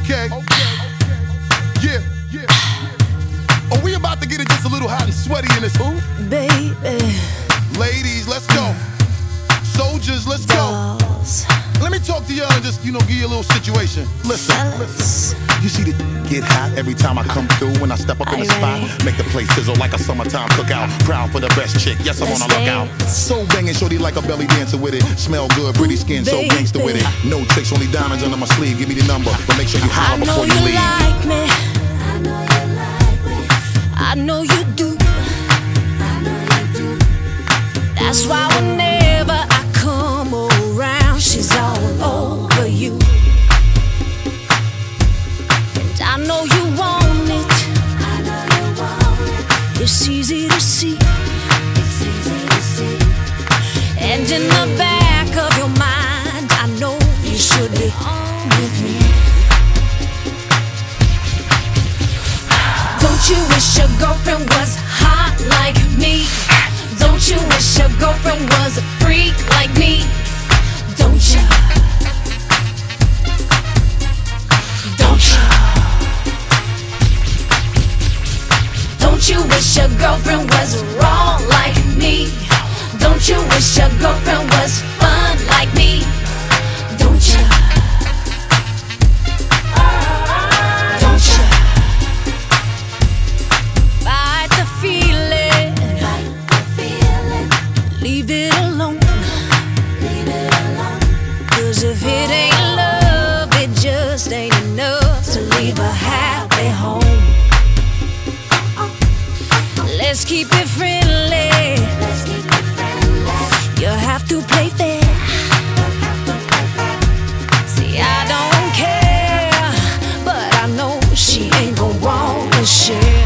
Okay. Yeah. Oh, we about to get it just a little hot and sweaty in this. Ooh, baby. Ladies, let's go. Soldiers, let's go. Let me talk to y'all and just, give you a little situation. Listen. You see the get hot every time I come through. When I step up in the spot, make the place sizzle like a summertime cookout. Proud for the best chick, yes, I'm on a lookout. So banging, shorty like a belly dancer with it. Smell good, pretty skin, so gangster with it. No tricks, only diamonds under my sleeve. Give me the number, but make sure you holler before you leave. Like me. I know you like me. I know you do. I know you do. That's why whenever I come around, she's all over you. And I know you want it. I know you want it. It's easy to see. It's easy to see. And in the back of your mind, I know you should be on with me. Don't you wish your girlfriend was hot like me? Don't you wish your girlfriend was a freak like me? Don't you? Don't you? Don't you wish your girlfriend was raw like me? Don't you wish your girlfriend was fun like me? Don't you? Don't you? Fight the feeling. Leave it alone. Leave it alone. 'Cause if it ain't love, it just ain't enough to leave a happy home. Let's keep it friendly. Let's keep it friendly. You have to play fair. See, I don't care, but I know she ain't gon' want to share.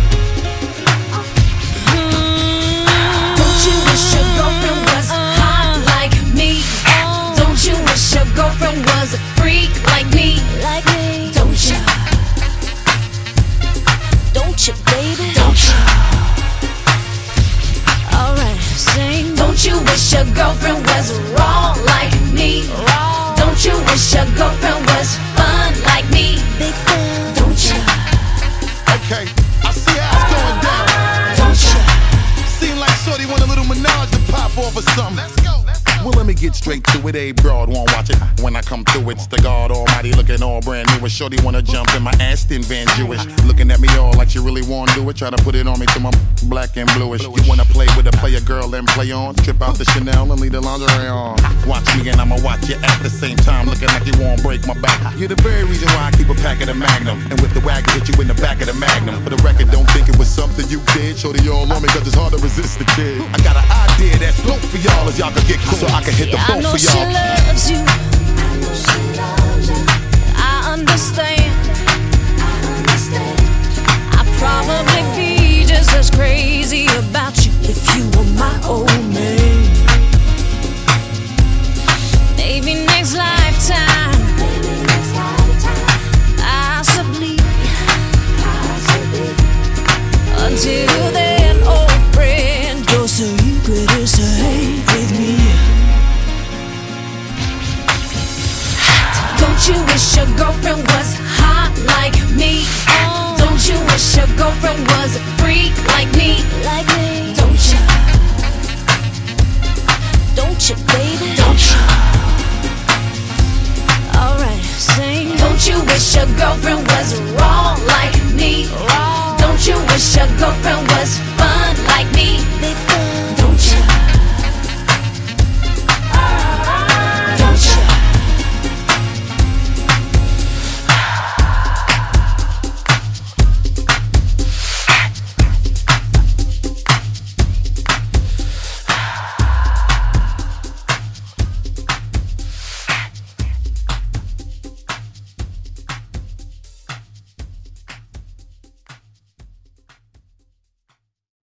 Don't you wish your girlfriend was hot like me? Don't you wish your girlfriend was a freak like me? Like me. Don't you? Don't you, baby? Don't you? Alright, sing. Don't you wish your girlfriend was raw like me? Raw. Don't you wish your girlfriend was fun like me? Big fan. Don't you? Okay, I see how it's going down. Don't you? Seem like shorty want a little menage to pop off or something. Let's go. Well, let me get straight to it. A broad won't watch it. When I come through, it's the God Almighty looking all brand new. A shorty wanna jump in my Aston Van Jewish, looking at me all like she really wanna do it. Try to put it on me till my black and bluish. You wanna play with a player girl and play on? Trip out the Chanel and leave the lingerie on. Watch me and I'ma watch you at the same time, looking like you won't break my back. You're the very reason why I keep a pack of the Magnum, and with the wagon hit you in the back of the Magnum. For the record, don't think it was something you did. Shorty all on me 'cause it's hard to resist the kid. I got an idea that's dope for y'all, as y'all could get cool, so I can hit the boat for y'all. She loves you. I know she loves you. I understand. I'd probably be just as crazy about you if you were my old man. Maybe next lifetime. Possibly. Until then, old friend, your secret is safe with me. Don't you wish your girlfriend was hot like me? Don't you wish your girlfriend was a freak like me? Like me. Don't you? Don't you, baby? Don't you? Alright, sing. Don't you wish your girlfriend was raw like me? Raw. Don't you wish your girlfriend was